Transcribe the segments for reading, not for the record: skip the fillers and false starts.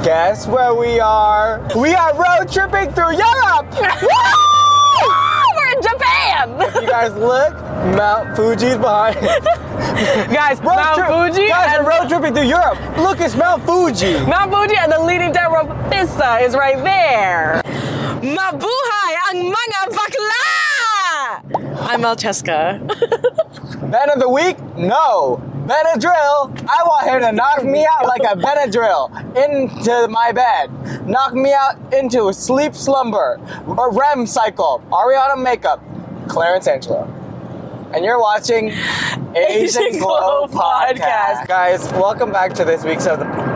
Guess where we are? We are road tripping through Europe! We're in Japan! If you guys look, Mount Fuji's behind. Guys, Mount Fuji. Guys, we're road tripping through Europe. Look, it's Mount Fuji. Mount Fuji and the leaning tower of Pisa is right there. Mabuhay ang mga bakla! I'm Melcheska. Man of the week? No. Benadryl. I want him to knock me out like a Benadryl into my bed. Knock me out into a sleep slumber. A REM cycle. Ariana Makeup. Clarence Angelo. And you're watching Asian Glow Podcast. Guys, welcome back to this week's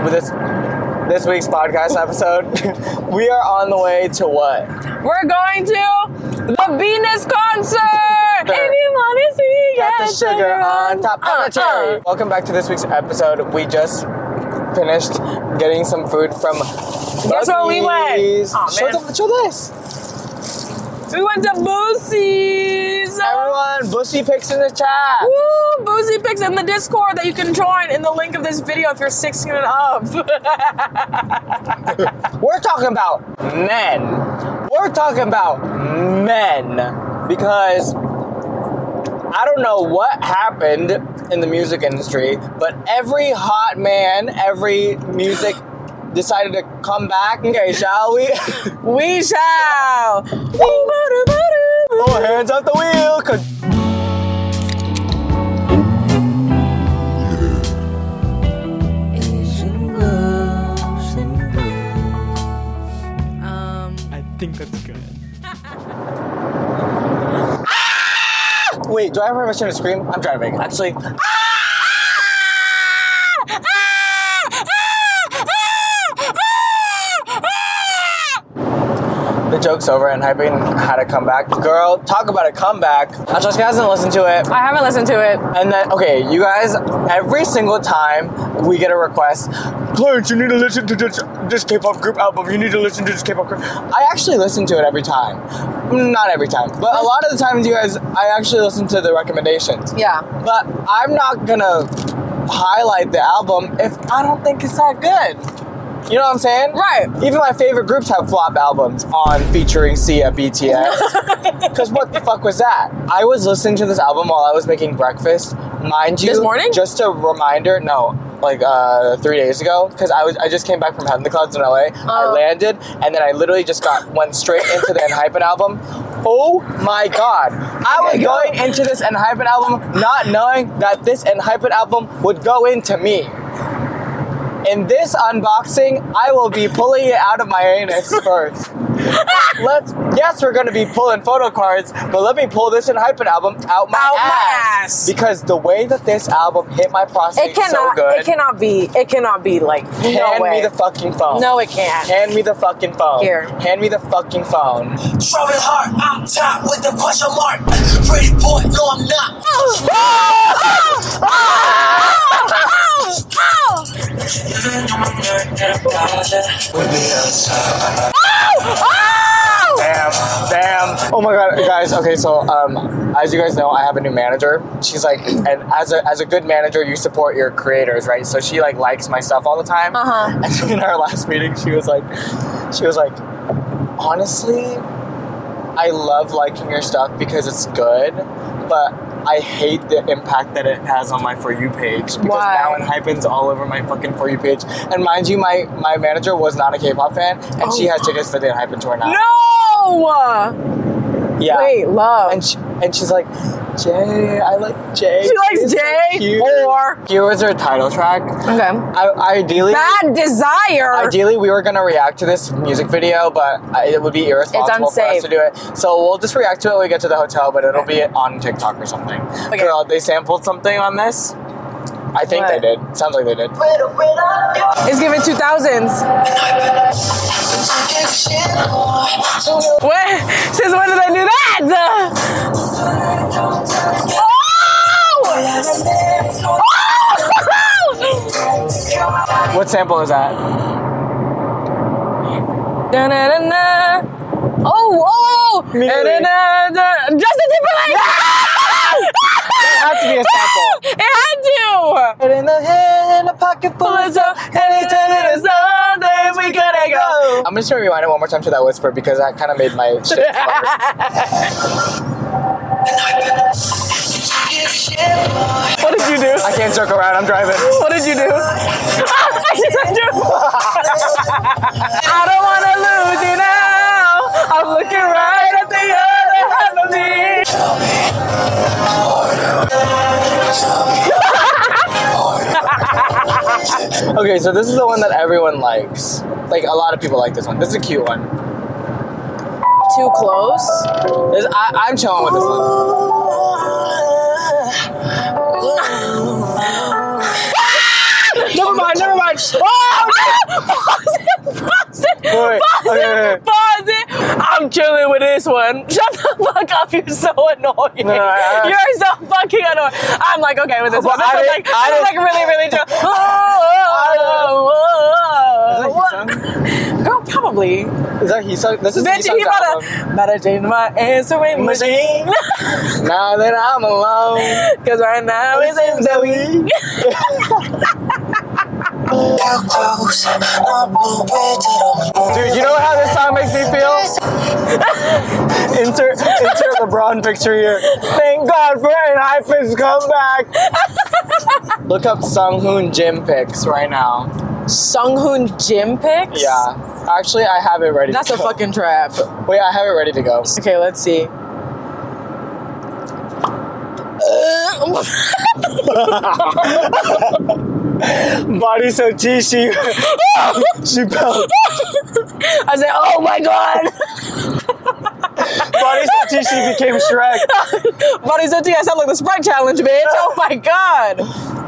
podcast episode. We are on the way to what? We're going to the Venus concert! If you want to see, Got the sugar on top of the cherry. Welcome back to this week's episode. We just finished getting some food from Guess where we went? Aw, show this. We went to Boosie's. Everyone, Boosie Pics in the chat. Woo! Boosie Pics in the Discord that you can join in the link of this video if you're 16 and up. We're talking about men. We're talking about men. Because I don't know what happened in the music industry, but every hot man, every music decided to come back. Okay, shall we? We shall. Oh, hands off the wheel. 'Cause I think that's good. Wait, do I have permission to scream? I'm driving. Actually. The joke's over and Hyping had to come back. Girl, talk about a comeback. Melcheska hasn't listened to it. I haven't listened to it. And then, okay, you guys, every single time we get a request, Clarence, you need to listen to this K-pop group album. You need to listen to this K-pop group. I actually listen to it every time. Not every time, but a lot of the times, you guys, I actually listen to the recommendations. Yeah. But I'm not gonna highlight the album if I don't think it's that good. You know what I'm saying? Right. Even my favorite groups have flop albums on featuring Sia BTS. Because what the fuck was that? I was listening to this album while I was making breakfast. Mind you, This morning? Just a reminder, no, like 3 days ago. Because I just came back from Head in the Clouds in LA. I landed, and then I literally just went straight into the Enhypen album. Oh my god. I was going into this Enhypen album not knowing that this Enhypen album would go into me. In this unboxing, I will be pulling it out of my anus first. Yes, we're going to be pulling photo cards, but let me pull this Enhypen album out my ass. Because the way that this album hit my prostate so good. It cannot be like, Hand me the fucking phone. No, it can't. Hand me the fucking phone. Here. Hand me the fucking phone. Throwing hard, I'm top with the question mark. Pretty boy, no I'm not. Damn. Oh my god, guys. Okay, so as you guys know, I have a new manager. She's like, and as a good manager, you support your creators, right? So she likes my stuff all the time. And in our last meeting, she was like, honestly, I love liking your stuff because it's good, but I hate the impact that it has on my For You page. Because now Enhypen's all over my fucking For You page. And mind you, my manager was not a K-pop fan, and she has tickets for the Enhypen tour now. No! Yeah. Wait, love. And she's like, Jay, I like Jay. She likes Jay or... Here was her title track. Okay. Ideally... Bad Desire! Ideally, we were going to react to this music video, but it would be irresponsible for us to do it. So we'll just react to it when we get to the hotel, but it'll be on TikTok or something. Okay. Girl, they sampled something on this? I think they did. Sounds like they did. It's giving 2000s. What? Since when did I do that? What sample is that? Da-na-na-na. Oh! Justin Timberlake! It had to be a sample. It had to! In the hand, in a pocket full of soap, anytime it is all day, we just gonna rewind it one more time to that whisper because that kind of made my shit flutter. What did you do? I can't joke around. I'm driving. What did you do? I don't wanna lose you now. I'm looking right at the other half of me. Okay, so this is the one that everyone likes. Like, a lot of people like this one. This is a cute one. Too close? I'm chilling with this one. Never mind. Oh, Pause it. Wait, okay. Pause it. I'm chilling with this one. Shut the fuck up. You're so annoying. No, You're so fucking annoying. I'm like, okay with this one. This one's like really, really chill. Girl, probably. Is that Heesung? This is Bitch, Heesung's he album. better change my answering machine. Now that I'm alone. Cause right now it's in Zoe. Dude, you know how this song makes me feel? insert LeBron picture here. Thank God for Hypen's comeback. Look up Sunghoon gym pics right now. Sunghoon gym pics? Yeah. Actually, I have it ready That's to a go. fucking trap. Wait, I have it ready to go. Okay, let's see. Body so cheesy. She felt. I said, oh my god. Body so cheesy became Shrek. Body so T, I sound like the Sprite Challenge, bitch. Oh my god.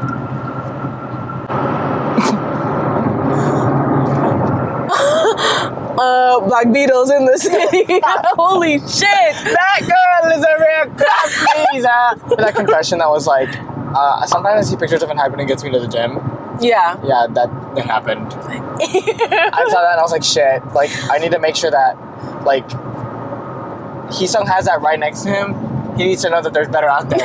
Black Beatles in the city. Holy shit. That girl is a real crap pleaser. That confession that was like, sometimes I see pictures of Hypen and gets me to the gym. Yeah. Yeah, that happened. I saw that and I was like, shit. Like, I need to make sure that, like, Heesung has that right next to him. He needs to know that there's better out there.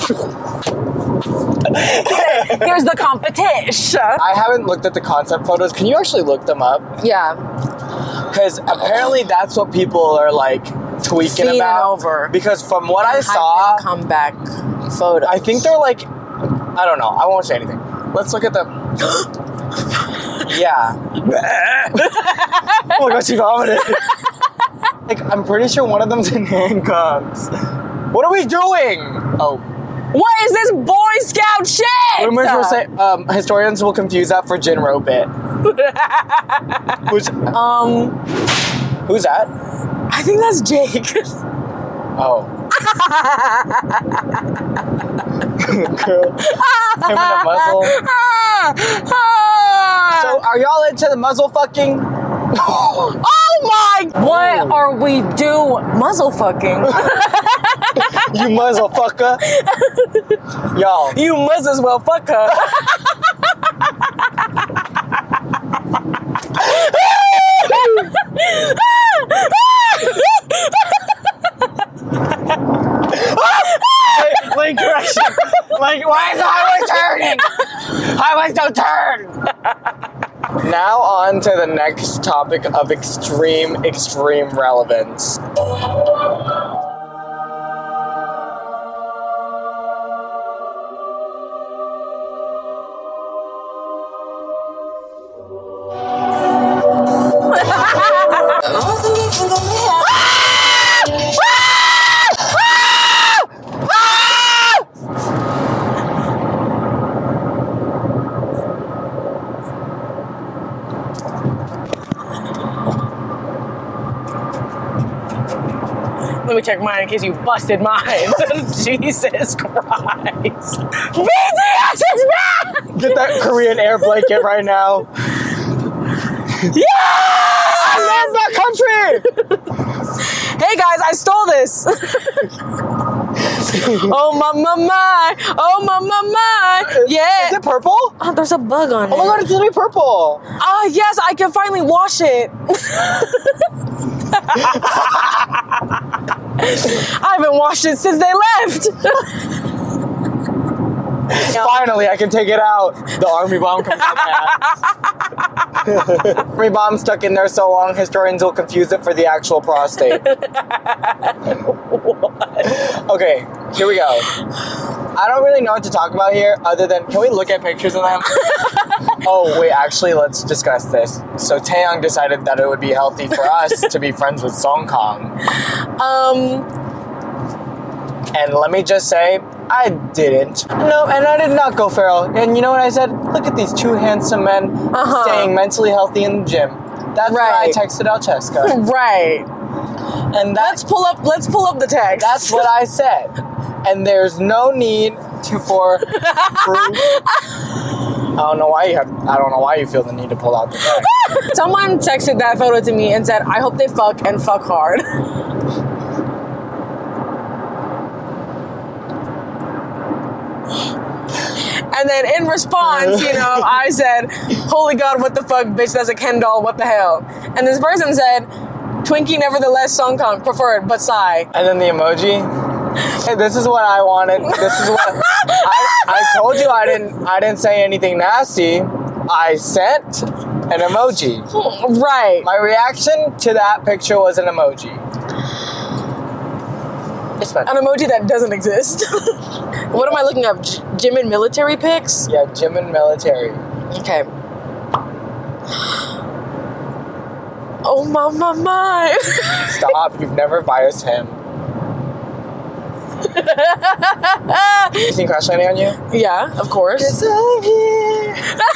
Here's the competition. I haven't looked at the concept photos. Can you actually look them up? Yeah. Because apparently that's what people are, like, tweaking Feeding about. over. Because from what I saw, comeback photos. I think they're like, I don't know. I won't say anything. Let's look at them. Yeah. Oh my god, she vomited. Like, I'm pretty sure one of them's in handcuffs. What are we doing? Oh. What is this Boy Scout shit? Rumors will say, historians will confuse that for Jinro bit. Which, who's that? I think that's Jake. Oh. Girl. Him in a muzzle. So, are y'all into the muzzle fucking? Oh my! What are we do? Muzzle fucking. You muzzle fucker. Y'all. You must as well fuck her. Lane correction. Like, why is the highway turning? Highways don't turn. Now on to the next topic of extreme relevance. Let me check mine in case you busted mine. Jesus Christ. BTS is back! Get that Korean Air blanket right now. Yeah! I love that country! Hey guys, I stole this. Oh my. Oh my. Yeah. Is it purple? Oh, there's a bug on it. Oh my god, it's literally purple. Ah, yes, I can finally wash it. I haven't washed it since they left. Finally, I can take it out. The army bomb comes out my ass. Bomb stuck in there so long, historians will confuse it for the actual prostate. Okay, here we go. I don't really know what to talk about here other than, can we look at pictures of them? Oh, wait, actually, let's discuss this. So Taeyong decided that it would be healthy for us to be friends with Song Kang. And let me just say, I didn't. No, and I did not go feral. And you know what I said? Look at these two handsome men staying mentally healthy in the gym. That's why I texted Alcheska. Right. And Let's pull up the text. that's what I said. And there's no need for proof. I don't know why you feel the need to pull out the text. Someone texted that photo to me and said, I hope they fuck and fuck hard. And then in response, I said, holy God, what the fuck, bitch, that's a Ken doll, what the hell? And this person said, Twinkie nevertheless, Song Kang, preferred, but sigh. And then the emoji. Hey, this is what I wanted. This is what I told you. I didn't say anything nasty. I sent an emoji. Right. My reaction to that picture was an emoji. It's fine. An emoji that doesn't exist. What am I looking up? Gym and military pics? Yeah, gym and military. Okay. Oh my. Stop. You've never biased him. You seen Crash Landing on You? Yeah, of course. Cause I'm here.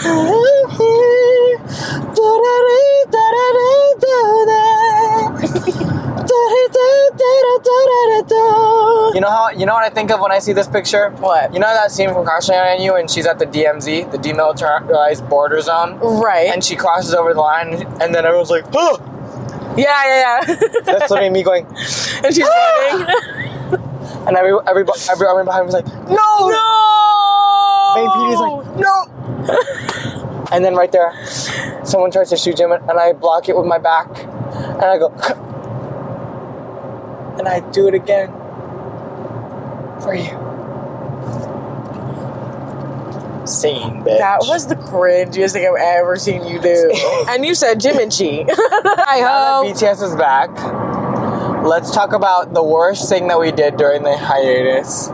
You know what I think of when I see this picture? What? You know that scene from Crash Landing on You and she's at the DMZ, the demilitarized border zone? Right. And she crosses over the line and then everyone's like, oh! Yeah. That's literally me going, And she's running. and every army behind me was like, no! Main PD's like, no! And then right there, someone tries to shoot Jim and I block it with my back. And I go, and I do it again. For you. Scene, bitch. That was the cringiest thing I've ever seen you do. And you said Jim and Chi. Now that BTS is back, let's talk about the worst thing that we did during the hiatus.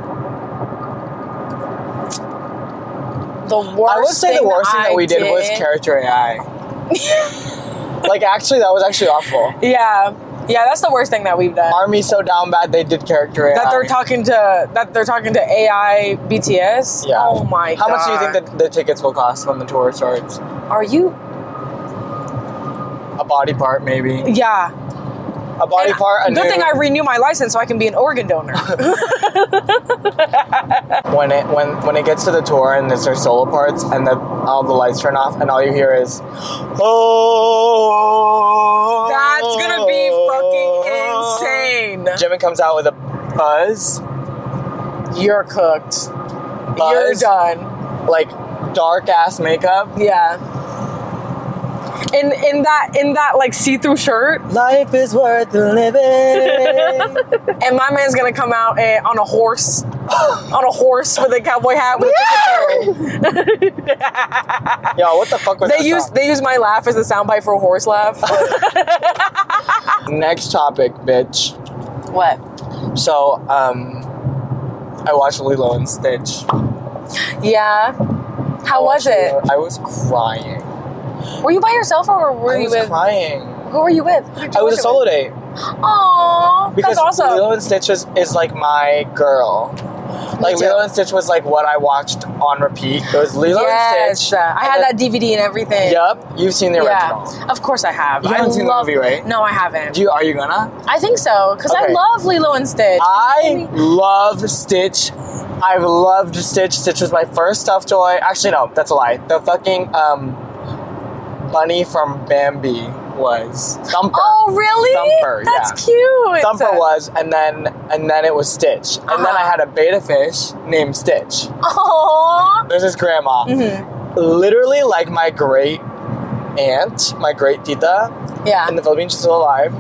The worst I would say the worst thing that we did was character AI. Like, actually, that was actually awful. Yeah, that's the worst thing that we've done. Army's so down bad they did character AI. That they're talking to AI BTS. Yeah. Oh my God. How much do you think that the tickets will cost when the tour starts? Are you? A body part, maybe. Yeah. A body part. Good thing I renew my license so I can be an organ donor. When it gets to the tour and there's their solo parts and all the lights turn off and all you hear is, oh. That's gonna be fucking insane. Jimin comes out with a buzz. You're cooked. Buzz. You're done. Like dark ass makeup. Yeah. In that like see-through shirt. Life is worth living. And my man's gonna come out on a horse. On a horse with a cowboy hat with a Yo, what the fuck was They use my laugh as a soundbite for a horse laugh. Next topic, bitch. What? So, I watched Lilo and Stitch. Yeah. How was it? I was crying. Were you by yourself or were you with? I was crying. Who were you with? I was a solo date. Aww, Because that's awesome. Lilo and Stitch is like my girl. Like too. Lilo and Stitch was like what I watched on repeat. It was Lilo and Stitch. I had that DVD and everything. Yup, you've seen the original. Yeah, of course I have. You haven't seen the movie, right? No, I haven't. Are you gonna? I think so, because I Okay. love Lilo and Stitch. I love Stitch. I've loved Stitch. Stitch was my first stuffed toy. Actually, no, that's a lie. The fucking bunny from Bambi was Thumper. Oh, really? Thumper, That's yeah. cute. Thumper was, and then it was Stitch. And then I had a beta fish named Stitch. Aww. There's his grandma. Mm-hmm. Literally like my great aunt, my great tita. Yeah. In the Philippines, she's still alive.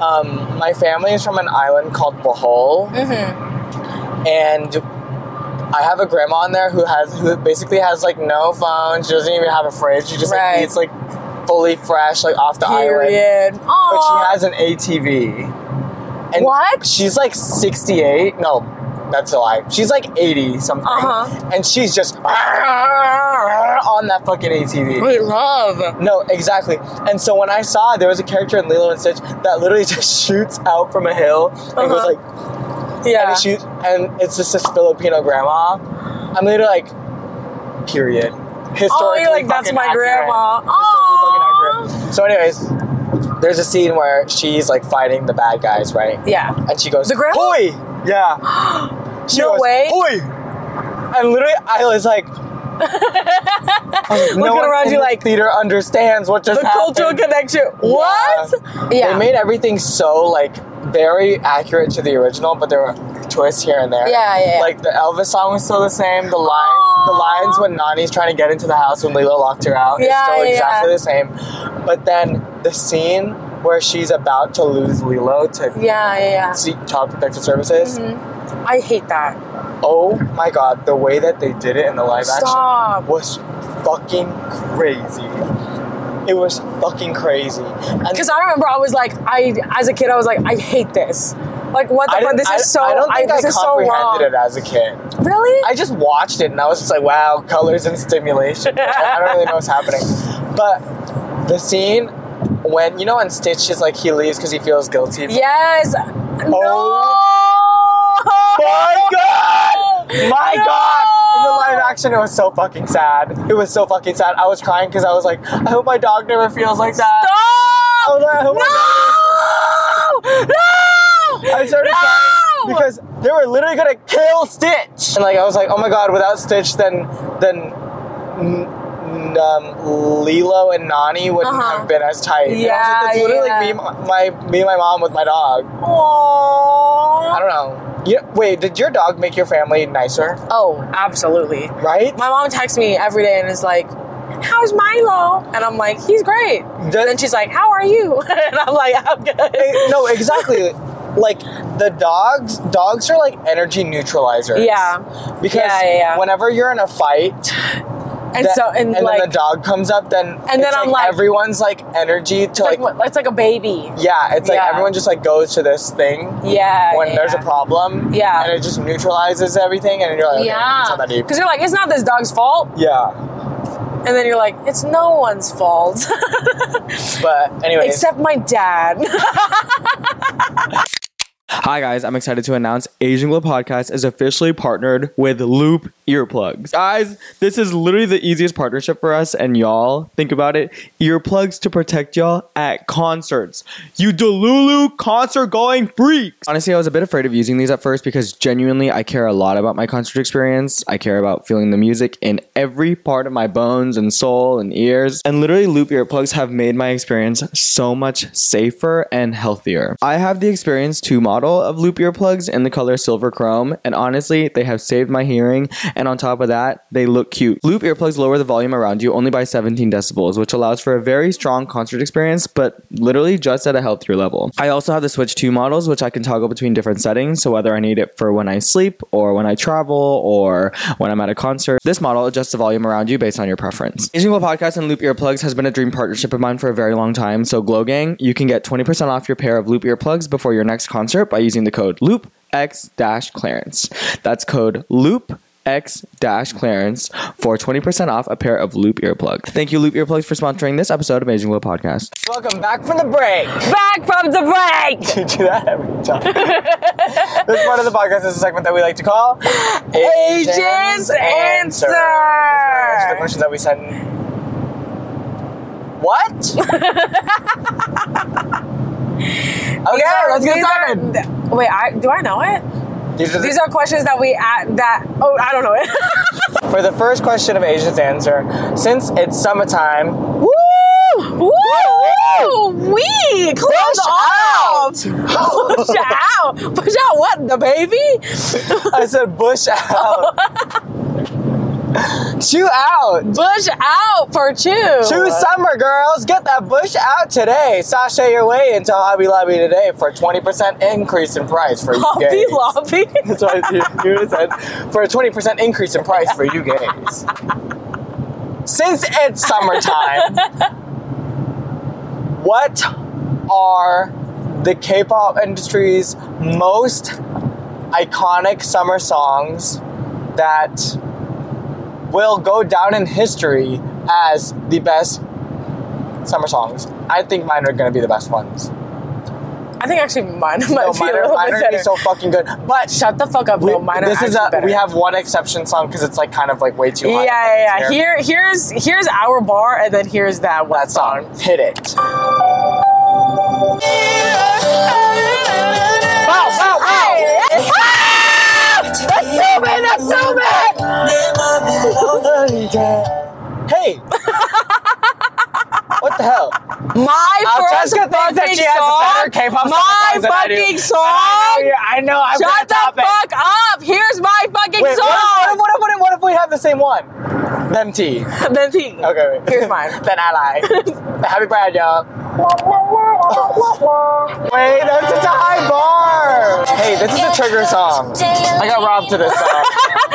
My family is from an island called Bohol. Mm-hmm. And I have a grandma in there who basically has like no phone. She doesn't even have a fridge. She just like eats like fully fresh, like off the island. Aww. But she has an ATV. And what? She's like 68. No, that's a lie. She's like 80 something. And she's just on that fucking ATV. Wait, love. No, exactly. And so when I saw there was a character in Lilo and Stitch that literally just shoots out from a hill and goes like, and it's just this Filipino grandma. I'm literally like, period. Historically, you're like, that's my grandma. So anyways, there's a scene where she's like fighting the bad guys, right? Yeah. And she goes, the grandma? Hoi! Yeah. She no goes, way. Hoi! And literally, I was like, looking around you like theater understands what just happened. The cultural connection. What? Yeah. They made everything so like very accurate to the original, but there were twists here and there. Yeah. Like the Elvis song was still the same. The lines when Nani's trying to get into the house when Lilo locked her out is still exactly the same. But then the scene where she's about to lose Lilo to seek Child Protective Services. I hate that. Oh my god, the way that they did it in the live action was fucking crazy. It was fucking crazy. Because I remember I was like, as a kid, I was like, I hate this. Like, what the fuck? This is so I don't think I comprehended it as a kid. Really? I just watched it and I was just like, wow, colors and stimulation. I don't really know what's happening. But the scene when, you know, when Stitch is like, he leaves because he feels guilty. Yes. No. My God! My God! In the live action, it was so fucking sad. It was so fucking sad. I was crying because I was like, I hope my dog never feels like that. Stop! I was like, I hope No! I started crying because they were literally gonna kill Stitch. And like, I was like, oh my God, without Stitch, then Lilo and Nani wouldn't have been as tight. Yeah, and I was like, it's literally me and my mom with my dog. Aww. I don't know. Wait, did your dog make your family nicer? Oh, absolutely. Right? My mom texts me every day and is like, how's Milo? And I'm like, he's great. And then she's like, how are you? And I'm like, I'm good. No, exactly. Like, the dogs are like energy neutralizers. Yeah. Because whenever you're in a fight... And then the dog comes up, then I'm like everyone's like energy to like it's like a baby. Yeah, it's like everyone just like goes to this thing. Yeah. When there's a problem. Yeah. And it just neutralizes everything, and you're like, okay, it's not that deep. Because you're like, it's not this dog's fault. Yeah. And then you're like, it's no one's fault. But anyways, except my dad. Hi guys, I'm excited to announce Asian Glow Podcast is officially partnered with Loop Earplugs. Guys, this is literally the easiest partnership for us, and y'all, think about it, earplugs to protect y'all at concerts. You Delulu concert going freaks! Honestly, I was a bit afraid of using these at first because genuinely I care a lot about my concert experience. I care about feeling the music in every part of my bones and soul and ears. And literally Loop Earplugs have made my experience so much safer and healthier. I have the Experience 2 model of Loop earplugs in the color silver chrome, and honestly they have saved my hearing, and on top of that they look cute. Loop earplugs lower the volume around you only by 17 decibels, which allows for a very strong concert experience, but literally just at a healthier level. I also have the Switch 2 models, which I can toggle between different settings, so whether I need it for when I sleep or when I travel or when I'm at a concert, this model adjusts the volume around you based on your preference. Asian Glow Podcast and Loop earplugs has been a dream partnership of mine for a very long time, so Glow Gang, you can get 20% off your pair of Loop earplugs before your next concert by using the code LOOPX-clearance. That's code LOOPX-clearance for 20% off a pair of Loop earplugs. Thank you, Loop Earplugs, for sponsoring this episode of Asian Glow Podcast. Welcome back from the break. Back from the break. You do that every time. This part of the podcast is a segment that we like to call Agents Answer. Answer the questions that we send. What? Okay, let's get started. Wait, do I know it? These are questions that we I don't know it. For the first question of Asians Answer, since it's summertime, woo! Wee! Close off! Push out! Push out what? The baby? I said bush out. Chew out. Bush out for chew. Chew summer, girls. Get that bush out today. Sashay your way into Hobby Lobby today for a 20% increase in price for you Hobby gays. Lobby. That's what you said. For a 20% increase in price for you gays. Since it's summertime, what are the K-pop industry's most iconic summer songs that will go down in history as the best summer songs? I think mine are going to be the best ones. I think actually mine might be a Mine little are bit going to better. be so fucking good. But Shut the fuck up, bro. Mine are this is actually better. we have one exception song because it's like kind of like way too high. Yeah. Here's our bar, and then here's that one That song. Hit it. Wow. That's so bad. Hey. What the hell? My first Jessica thinks that fucking she has song. better K-pop My songs than I do. fucking song. I know. I'm Shut gonna the top it. fuck up. Here's my fucking Wait, song. what if we have the same one? Them T. Then T. Okay, wait. Here's mine. Then I lie. Happy Pride, y'all. Wait, that's such a high bar. Hey, this is a trigger song. I got robbed to this song.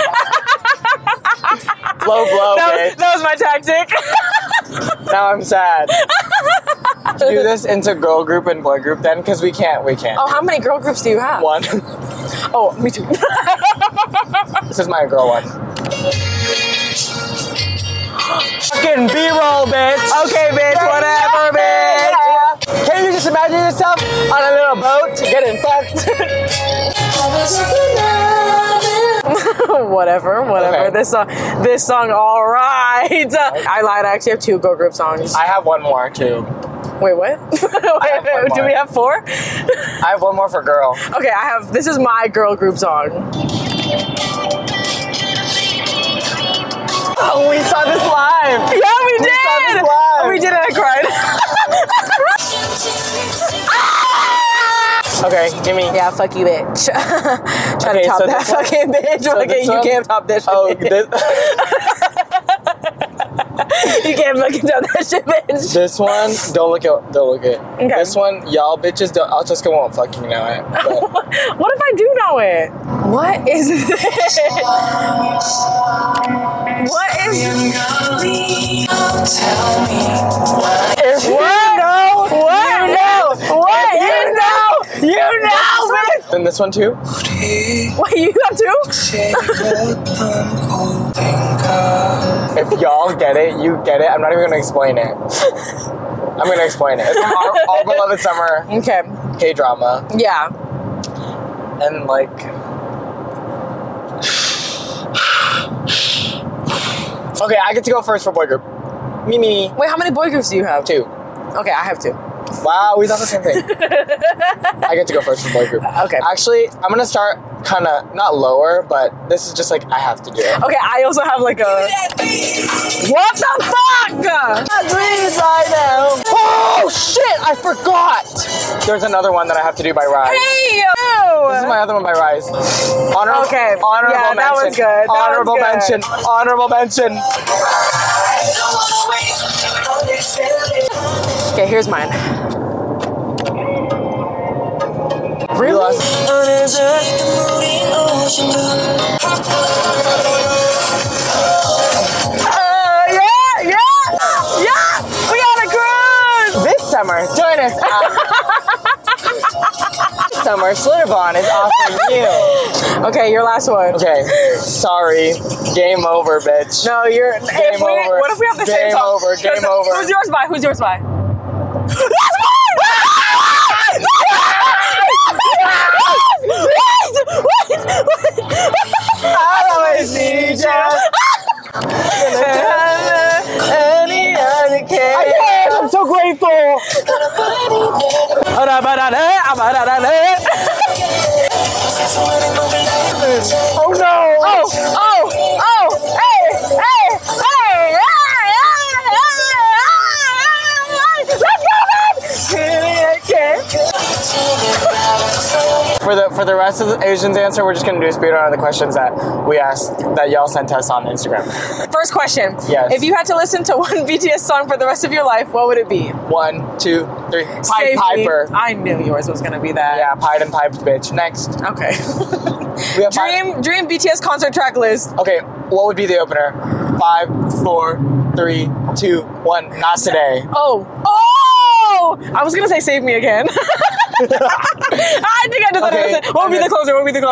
Low blow, bitch. That was my tactic. Now I'm sad. Do this into girl group and boy group then, because we can't. Oh, how many girl groups do you have? One. Oh, me too. This is my girl one. Fucking B-roll, bitch. Okay, bitch, whatever, bitch. Can you just imagine yourself on a little boat getting fucked? Whatever. Okay. This song, all right. I lied. I actually have 2 girl group songs. I have one more too. Wait, what? have one Do more. we have 4? I have one more for girl. Okay, this is my girl group song. Oh, we saw this live. Yeah, we did. saw this live. We did, and I cried. Okay, give me. Yeah, fuck you, bitch. Try Okay, to top so that this one- fucking bitch. so Okay, this you one- can't top this shit. Oh, bitch. this, You can't fucking top that shit, bitch. this one. Don't look at. Okay. This one, y'all bitches. Don't. I'll just go on fucking know it. But What if I do know it? What is this? What is if you know, bitch. Then this one too. Wait, you got 2? If y'all get it, you get it. I'm not even gonna explain it. I'm gonna explain it. It's from our beloved summer Okay. K-drama, Yeah. and like. Okay, I get to go first for boy group. Me. Wait, how many boy groups do you have? 2. Okay, I have 2. Wow, we thought the same thing. I get to go first for boy group. Okay. Actually, I'm gonna start kind of not lower, but this is just like I have to do it. Okay, I also have like a. What the fuck? Right now. Oh shit! I forgot. There's another one that I have to do by Rise. Hey, This is my other one by Rise. Honorable Okay. Honorable Yeah, that mention. was good. That Honorable was good. mention. Honorable mention. Okay, here's mine. You Really? lost. Yeah! We got a cruise! This summer, join us. This summer, Slitterbond is offering you. Okay, your last one. Okay, sorry. Game over, bitch. No, you're. Game over. What if we have the same Game song? over, game over. Who's yours by? Who's yours by? I always need you. Any other case. I'm so grateful. Oh no. For the rest of the Asians answer, we're just gonna do a speed round of the questions that we asked that y'all sent us on Instagram. First question. Yes. If you had to listen to one BTS song for the rest of your life, what would it be? 1, 2, 3. Pied Save Me. Piper. I knew yours was gonna be that. Yeah, Pied and Piped, bitch. Next. Okay. We have Dream BTS concert track list. Okay, what would be the opener? 5, 4, 3, 2, 1. Not today. Oh! I was gonna say "Save Me Again." I think I just Okay, understood. What would be the closer? 1, 2, 3.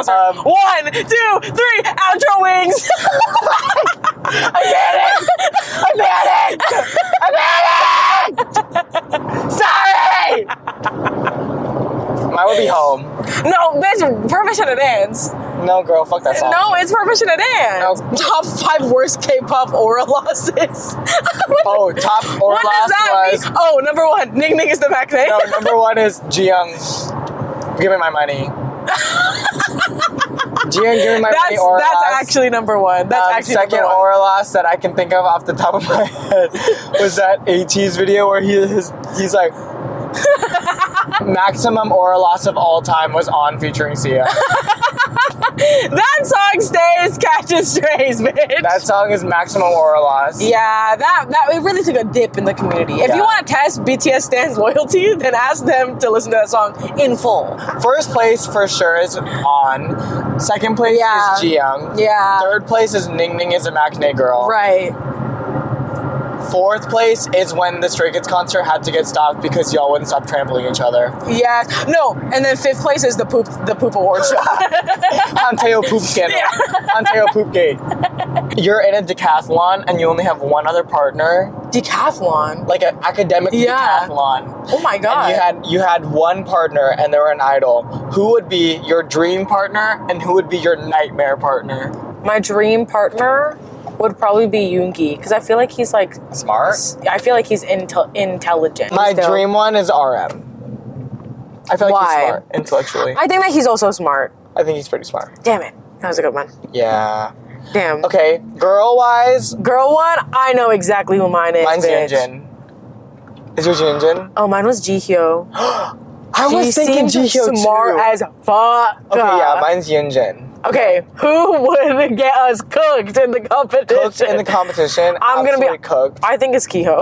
Outro wings. I panicked! Sorry! Mine would be Home. No, bitch. Permission to Dance. No, girl, fuck that song. No, it's Permission to Dance. No. Top 5 worst K-pop aura losses. Oh, top or What does last that was... mean? Oh, number 1, Ning Ning is the back name. No, number 1 is Jiyoung. Give me my money. Jiyoung, give me my money. Aura That's loss. actually number 1. That's actually second number 1. aura loss that I can think of off the top of my head was that AT's video where he's like maximum aura loss of all time was on featuring Sia. That song stays catches strays, bitch. That song is maximum aura loss. Yeah, that it really took a dip in the community. If Yeah. you want to test BTS stands loyalty, then ask them to listen to that song in full. First place for sure is On. Second place Yeah. is Jiyoung. Yeah. Third place is Ning Ning is a Maknae girl. Right. Fourth place is when the Stray Kids concert had to get stopped because y'all wouldn't stop trampling each other. Yeah. No. And then 5th place is the poop award show. Hanteo poop scandal. Hanteo poop gate. You're in a decathlon and you only have one other partner, Decathlon. like an academic Yeah. decathlon. Oh my god. And you had one partner and they were an idol. Who would be your dream partner and who would be your nightmare partner? My dream partner would probably be Yoongi because I feel like he's like Smart. I feel like he's intelligent. My He's dope. dream one is RM. I feel like Why? he's smart intellectually. I think that he's also smart. I think he's pretty smart. Damn it. That was a good one. Yeah. Damn. Okay, girl-wise, Girl one, I know exactly who mine is. mine's bitch. Jinjin. Is your Jinjin? Oh, mine was Jihyo. I was thinking seems Jihyo smart too. as fuck. Okay, yeah, mine's Yunjin. Okay, who would get us cooked in the competition? Cooked in the competition. I'm gonna be absolutely cooked. I think it's Kiho.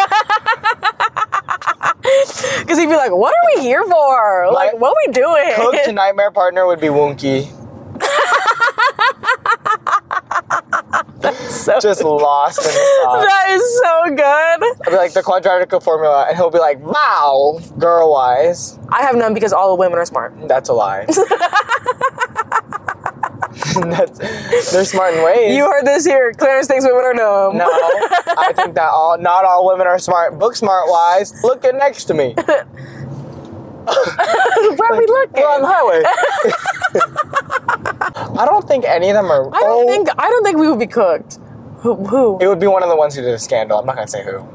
Because he'd be like, "What are we here for? Like, what are we doing?" Cooked nightmare partner would be Woonki. So Just lost in the sauce. that is so good. I'd be like the quadratical formula, and he'll be like, "Wow, girl-wise." I have none because all the women are smart. That's a lie. They're smart in ways. You heard this here. Clarence thinks women are dumb. No, I think that not all women are smart. Book smart wise. Look at next to me. Where are we looking? We're on the highway. I don't think any of them are. I don't think we would be cooked. Who? It would be one of the ones who did a scandal. I'm not gonna say who.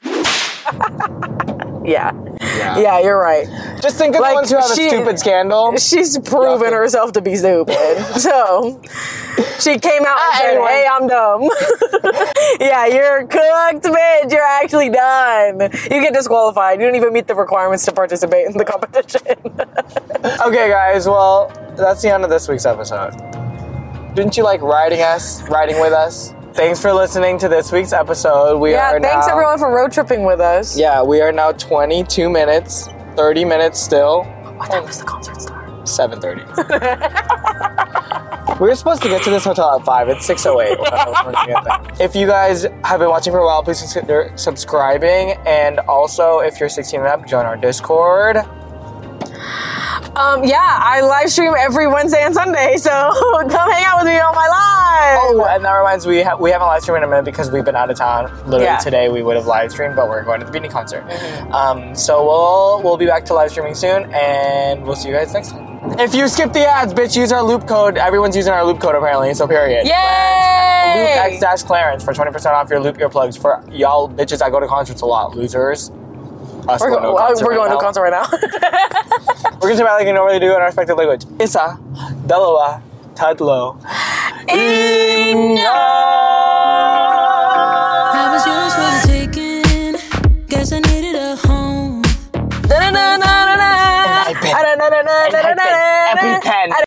Yeah. Yeah, you're right. Just think of Like, the ones who have a stupid scandal. She's proven Yeah. herself to be stupid. So she came out and said, Anyway. "Hey, I'm dumb." Yeah, you're cooked, bitch. You're actually done. You get disqualified. You don't even meet the requirements to participate in the competition. Okay, guys. Well, that's the end of this week's episode. Didn't you like riding with us? Thanks for listening to this week's episode. Thanks everyone for road tripping with us. Yeah, we are now 22 minutes, 30 minutes still. What time does the concert start? 7:30. We were supposed to get to this hotel at 5. It's 6:08. We're gonna get there. If you guys have been watching for a while, please consider subscribing. And also, if you're 16 and up, join our Discord. I live stream every Wednesday and Sunday, so come hang out with me on my live. Oh, and that reminds me, we haven't live streamed in a minute because we've been out of town. Literally Yeah. today we would have live streamed, but we're going to the Beanie concert. So we'll be back to live streaming soon, and we'll see you guys next time. If you skip the ads, bitch, use our loop code. Everyone's using our loop code apparently, so period. Yay! Luke X-Clarence for 20% off your loop earplugs for y'all bitches that go to concerts a lot. Losers. Us We're going to a concert right now. We're going to like we normally do in our respective language. Isa, dalawa, tatlo. Inyo!